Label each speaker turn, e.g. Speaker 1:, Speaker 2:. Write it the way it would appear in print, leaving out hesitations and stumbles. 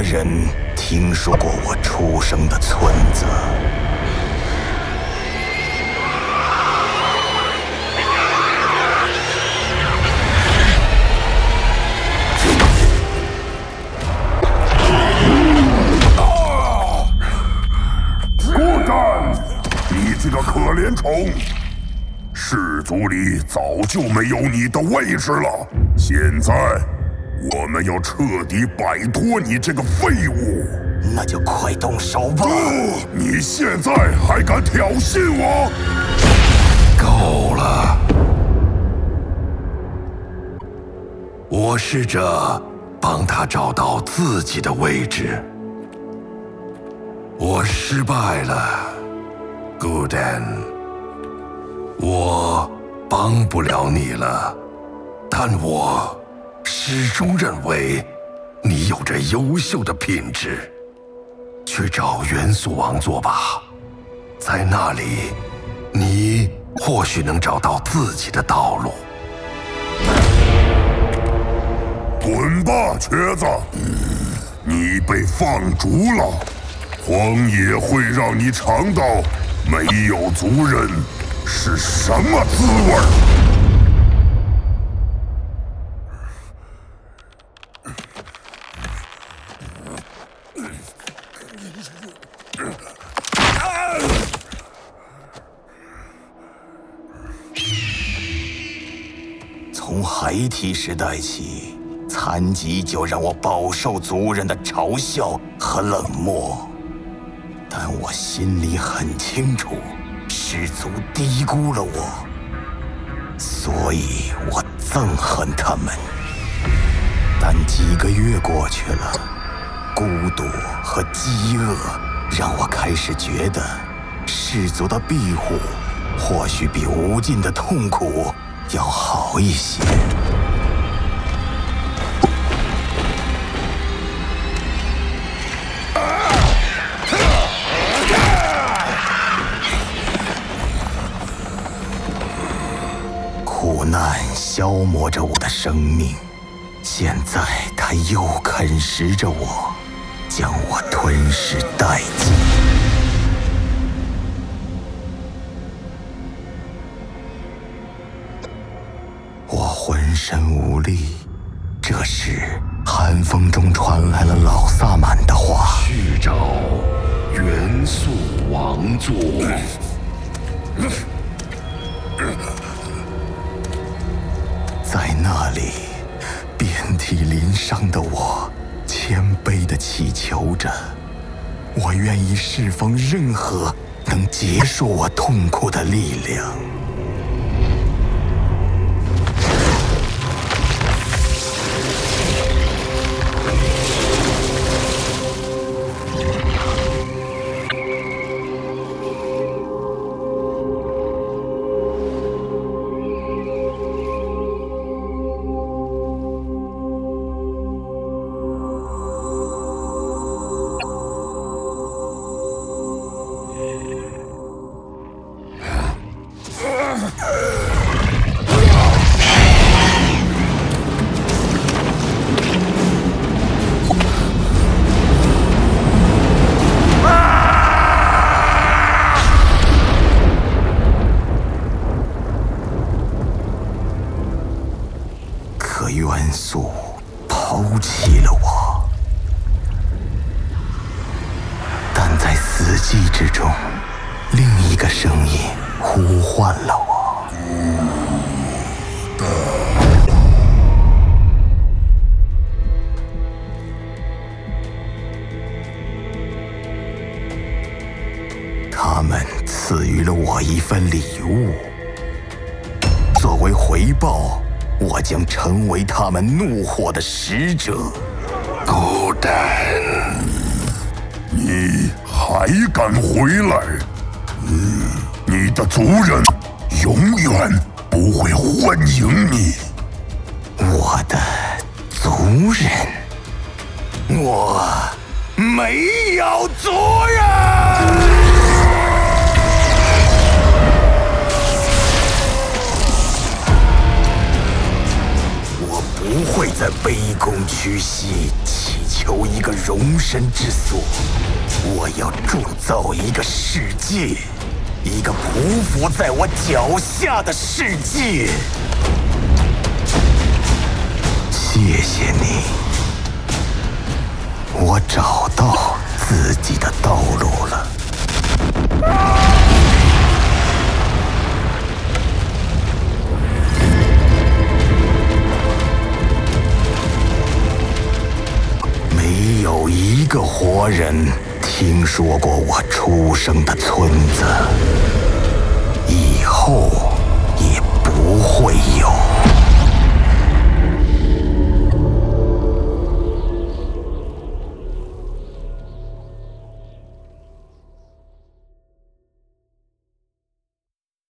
Speaker 1: 么人听说过我出生的村子？
Speaker 2: 孤单，你这个可怜虫！氏族里早就没有你的位置了。现在，我们要彻底摆脱你这个废物。
Speaker 1: 那就快动手吧！
Speaker 2: 你现在还敢挑衅我？
Speaker 3: 够了！我试着帮他找到自己的位置，我失败了 ，Gul'dan。我帮不了你了，但我始终认为你有着优秀的品质。去找元素王座吧，在那里，你或许能找到自己的道路。
Speaker 2: 滚吧，瘸子！你被放逐了，荒野会让你尝到没有族人是什么滋味儿。
Speaker 1: 从孩提时代起，残疾就让我饱受族人的嘲笑和冷漠，但我心里很清楚，氏族低估了我，所以我憎恨他们。但几个月过去了，孤独和饥饿让我开始觉得，氏族的庇护或许比无尽的痛苦要好一些。苦难消磨着我的生命，现在它又啃食着我，将我吞噬殆尽。我浑身无力。这时，寒风中传来了老萨满的话：
Speaker 3: 去找元素王座。
Speaker 1: 在那里，遍体鳞伤的我，谦卑地祈求着，我愿意侍奉任何能结束我痛苦的力量。可元素抛弃了我，但在死寂之中，另一个声音呼唤了我。他们赐予了我一份礼物，作为回报，我将成为他们怒火的使者。
Speaker 3: Gul'dan，
Speaker 2: 你还敢回来？你的族人永远不会欢迎你。
Speaker 1: 我的族人，我没有族人。我不会再卑躬屈膝祈求求一个容身之所，我要铸造一个世界，一个匍匐在我脚下的世界。谢谢你，我找到自己的道路了。没有一个活人听说过我出生的村子，以后也不会有。